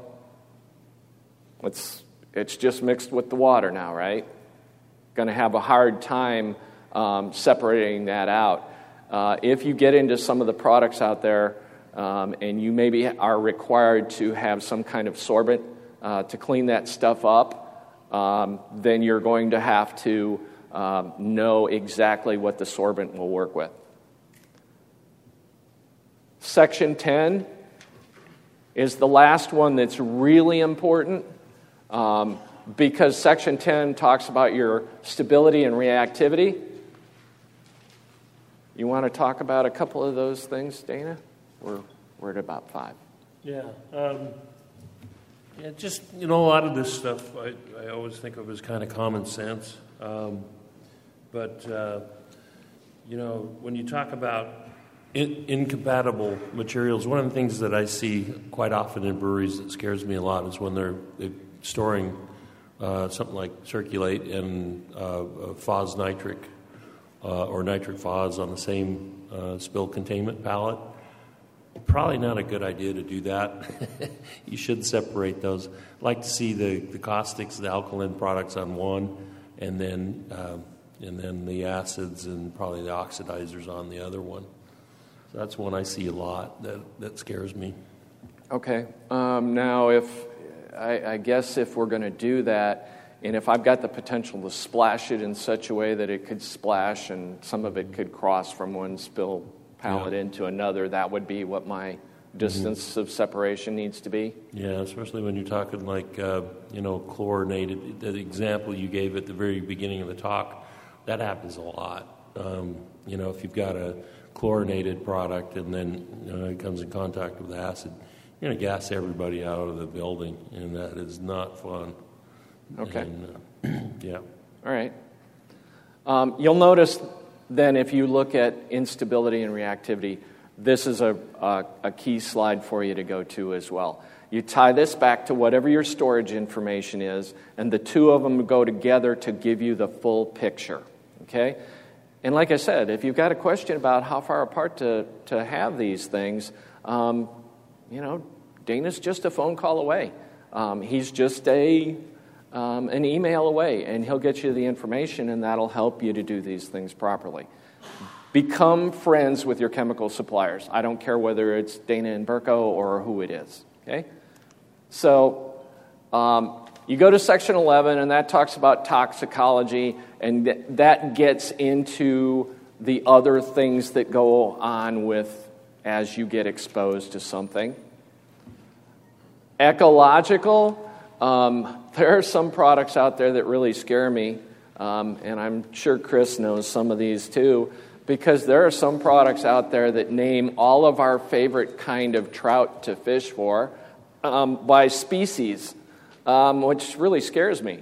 Speaker 2: It's, it's just mixed with the water now, right? Going to have a hard time um, separating that out. Uh, if you get into some of the products out there, Um, and you maybe are required to have some kind of sorbent uh, to clean that stuff up, um, then you're going to have to um, know exactly what the sorbent will work with. Section ten is the last one that's really important um, because Section ten talks about your stability and reactivity. You want to talk about a couple of those things, Dana? We're, we're at about five.
Speaker 3: Yeah. Um, yeah, just, you know, a lot of this stuff I, I always think of as kind of common sense. Um, but, uh, you know, when you talk about in, incompatible materials, one of the things that I see quite often in breweries that scares me a lot is when they're, they're storing uh, something like Circulate and uh, F O S nitric uh, or nitric F O S on the same uh, spill containment pallet. Probably not a good idea to do that. You should separate those. I'd like to see the, the caustics, the alkaline products on one, and then uh, and then the acids and probably the oxidizers on the other one. So that's one I see a lot that, that scares me.
Speaker 2: Okay. Um, now, if I, I guess if we're going to do that, and if I've got the potential to splash it in such a way that it could splash and some of it could cross from one spill pallet yeah. into another, that would be what my distance mm-hmm. of separation needs to be.
Speaker 3: Yeah, especially when you're talking like, uh, you know, chlorinated. The example you gave at the very beginning of the talk, that happens a lot. Um, you know, if you've got a chlorinated product and then you know, it comes in contact with acid, you're going to gas everybody out of the building, and that is not fun.
Speaker 2: Okay.
Speaker 3: And, uh, yeah.
Speaker 2: All right. Um, you'll notice then if you look at instability and reactivity, this is a, a, a key slide for you to go to as well. You tie this back to whatever your storage information is, and the two of them go together to give you the full picture, okay? And like I said, if you've got a question about how far apart to, to have these things, um, you know, Dana's just a phone call away. Um, he's just a um, an email away, and he'll get you the information, and that'll help you to do these things properly. Become friends with your chemical suppliers. I don't care whether it's Dana and Burco or who it is, okay? So um, you go to section eleven, and that talks about toxicology, and th- that gets into the other things that go on with as you get exposed to something. Ecological, um, there are some products out there that really scare me, um, and I'm sure Chris knows some of these too, because there are some products out there that name all of our favorite kind of trout to fish for um, by species, um, which really scares me.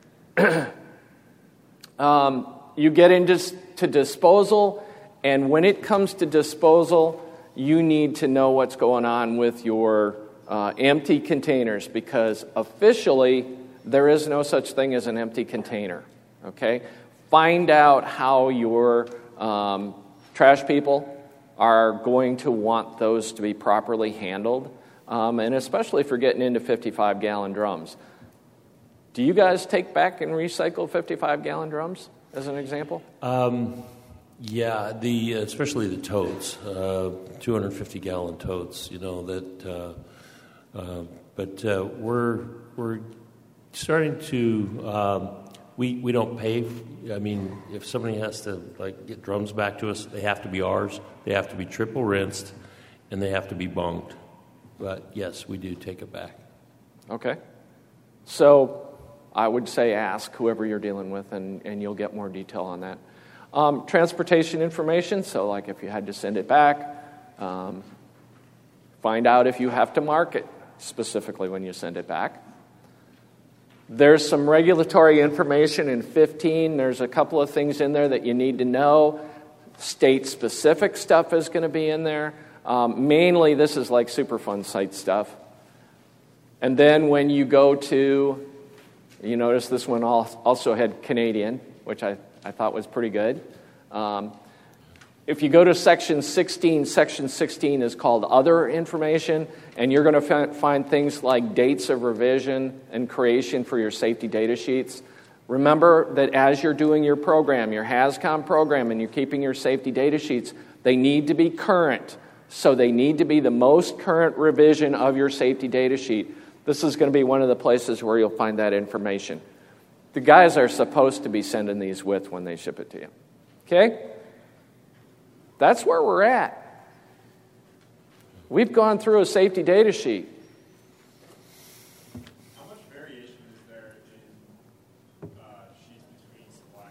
Speaker 2: um, you get into to disposal, and when it comes to disposal, you need to know what's going on with your uh, empty containers, because officially there is no such thing as an empty container, okay? Find out how your um, trash people are going to want those to be properly handled, um, and especially if you're getting into fifty-five gallon drums. Do you guys take back and recycle fifty-five gallon drums, as an example?
Speaker 3: Um, yeah, the especially the totes, uh, two hundred fifty gallon totes. You know that, uh, uh, but uh, we're we're starting to. Um, we we don't pay. I mean, if somebody has to like get drums back to us, they have to be ours. They have to be triple rinsed, and they have to be bunked. But yes, we do take it back.
Speaker 2: Okay, so I would say ask whoever you're dealing with, and, and you'll get more detail on that. Um, transportation information, so like if you had to send it back, um, find out if you have to mark it specifically when you send it back. There's some regulatory information in fifteen. There's a couple of things in there that you need to know. State-specific stuff is going to be in there. Um, mainly, this is like Superfund site stuff. And then when you go to, you notice this one also had Canadian, which I I thought was pretty good. Um, if you go to section sixteen, section sixteen is called Other Information, and you're going to f- find things like dates of revision and creation for your safety data sheets. Remember that as you're doing your program, your HAZCOM program, and you're keeping your safety data sheets, they need to be current. So they need to be the most current revision of your safety data sheet. This is going to be one of the places where you'll find that information. The guys are supposed to be sending these with when they ship it to you. Okay? That's where we're at. We've gone through a safety data sheet.
Speaker 9: How much variation is there in uh, sheets between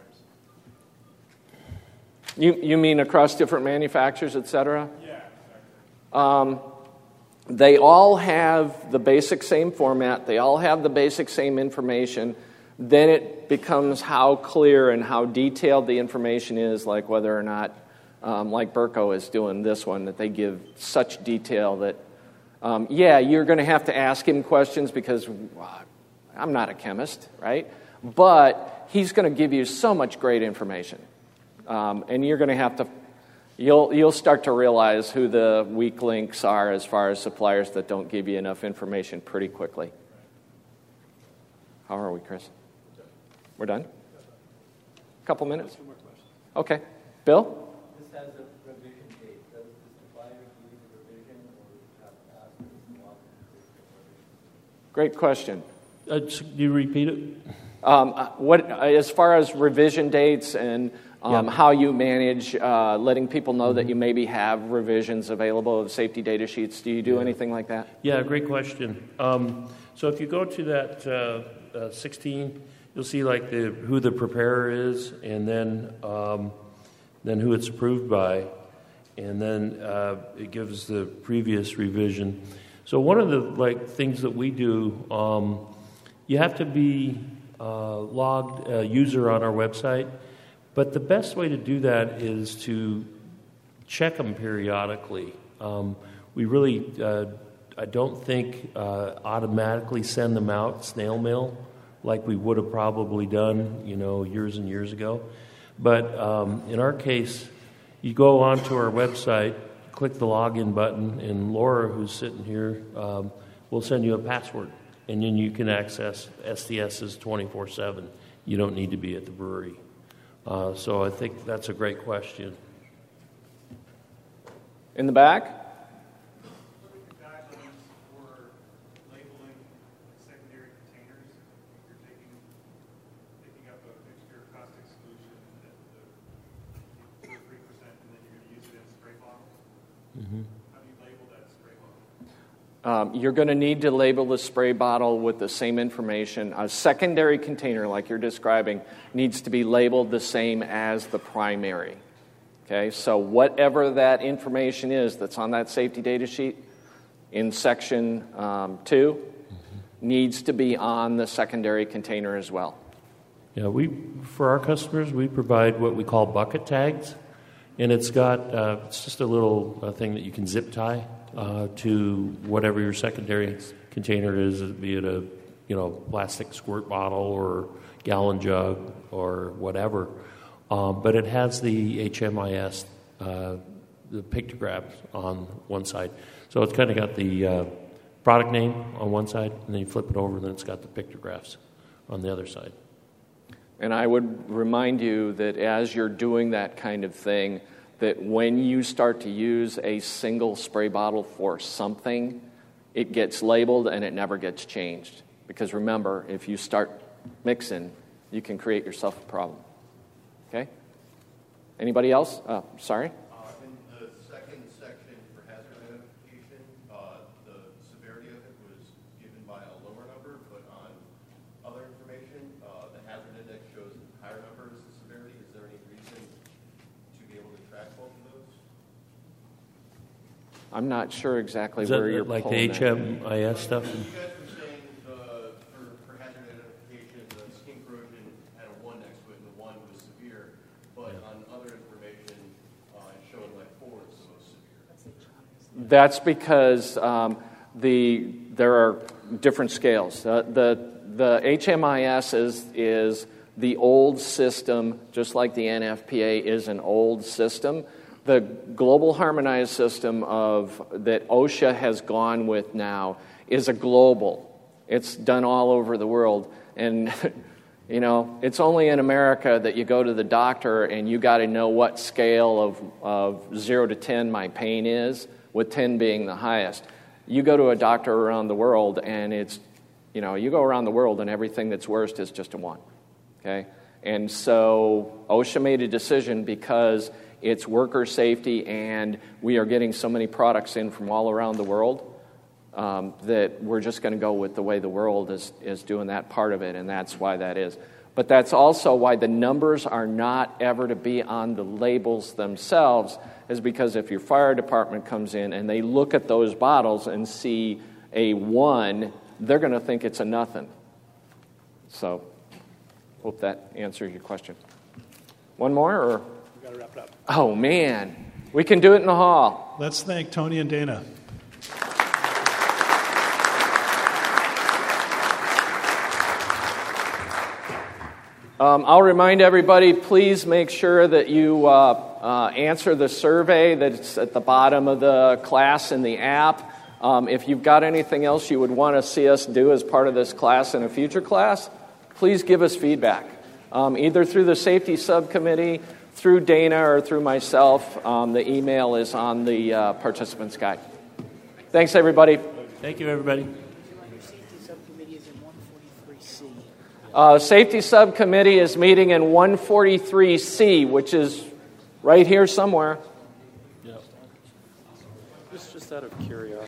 Speaker 9: suppliers?
Speaker 2: You you mean across different manufacturers, et cetera?
Speaker 9: Yeah, exactly.
Speaker 2: Um, they all have the basic same format. They all have the basic same information. Then it becomes how clear and how detailed the information is, like whether or not, um, like Burco is doing this one, that they give such detail that, um, yeah, you're going to have to ask him questions because well, I'm not a chemist, right? But he's going to give you so much great information. Um, and you're going to have to, you'll, you'll start to realize who the weak links are as far as suppliers that don't give you enough information pretty quickly. How are we, Chris? We're done? A couple minutes? Okay. Bill?
Speaker 6: This has a revision date. Does the supplier give a revision, or do you have to ask the supplier?
Speaker 2: Great question.
Speaker 3: Uh, can you repeat it?
Speaker 2: Um, what, as far as revision dates and um,
Speaker 3: Yeah.
Speaker 2: how you manage uh, letting people know that you maybe have revisions available of safety data sheets, do you do anything like that?
Speaker 3: Yeah, great question. Um, so if you go to that uh, uh, sixteen, you'll see like the who the preparer is, and then um, then who it's approved by, and then uh, it gives the previous revision. So one of the like things that we do, um, you have to be uh, logged uh, user on our website, but the best way to do that is to check them periodically. Um, we really, uh, I don't think, uh, automatically send them out snail mail like we would have probably done, you know, years and years ago. But um, in our case, you go onto our website, click the login button, and Laura, who's sitting here, um, will send you a password, and then you can access S T S's twenty-four seven. You don't need to be at the brewery. Uh, so I think that's a great question.
Speaker 2: In the back?
Speaker 9: What are the guidelines for labeling secondary containers? If you're taking, picking up a mixture of caustic solution at the two or three percent, and then you're going to use it in a spray bottle.
Speaker 3: Mm-hmm.
Speaker 9: How do you label that spray bottle?
Speaker 2: Um, you're going to need to label the spray bottle with the same information. A secondary container, like you're describing, needs to be labeled the same as the primary. Okay, so whatever that information is that's on that safety data sheet in section um, two mm-hmm. needs to be on the secondary container as well.
Speaker 3: Yeah, we for our customers we provide what we call bucket tags, and it's got uh, it's just a little uh, thing that you can zip tie uh, to whatever your secondary container is, be it a you know plastic squirt bottle or gallon jug or whatever. Um, but it has the H M I S, uh, the pictographs on one side. So it's kind of got the uh, product name on one side, and then you flip it over, and then it's got the pictographs on the other side.
Speaker 2: And I would remind you that as you're doing that kind of thing, that when you start to use a single spray bottle for something, it gets labeled and it never gets changed. Because remember, if you start mixing, you can create yourself a problem. Okay? Anybody else? Uh, sorry?
Speaker 11: Uh, in the second section for hazard identification, uh, the severity of it was given by a lower number, but on other information, uh, the hazard index shows a higher number as the severity. Is there any reason to be able to track both of those?
Speaker 2: I'm not sure exactly
Speaker 3: Is that
Speaker 2: where you're
Speaker 3: like
Speaker 2: pulling
Speaker 3: the H M I S stuff?
Speaker 11: You guys were saying the, for, for hazard identification, the skin corrosion had a one next to it, and the one was severe. But yeah. on other information, uh, it showed like four is the most severe.
Speaker 2: That's because um, the there are different scales. Uh, the the H M I S is is the old system, just like the N F P A is an old system. The global harmonized system of that OSHA has gone with now is a global. It's done all over the world, and you know it's only in America that you go to the doctor and you got to know what scale of of zero to ten my pain is, with ten being the highest. You go to a doctor around the world, and it's you know you go around the world, and everything that's worst is just a one. Okay, and so OSHA made a decision because it's worker safety, and we are getting so many products in from all around the world um, that we're just going to go with the way the world is, is doing that part of it, and that's why that is. But that's also why the numbers are not ever to be on the labels themselves, is because if your fire department comes in and they look at those bottles and see a one, they're going to think it's a nothing. So, hope that answers your question. One more, or?
Speaker 1: We've got to wrap it up.
Speaker 2: Oh, man. We can do it in the hall.
Speaker 1: Let's thank Tony and Dana.
Speaker 2: Um, I'll remind everybody, please make sure that you uh, uh, answer the survey that's at the bottom of the class in the app. Um, if you've got anything else you would want to see us do as part of this class in a future class, please give us feedback, um, either through the safety subcommittee, through Dana, or through myself. Um, the email is on the uh, participants guide. Thanks, everybody.
Speaker 3: Thank you, everybody.
Speaker 2: Uh, safety subcommittee is meeting in one forty-three C, which is right here somewhere.
Speaker 12: Yeah. Just, just out of curiosity.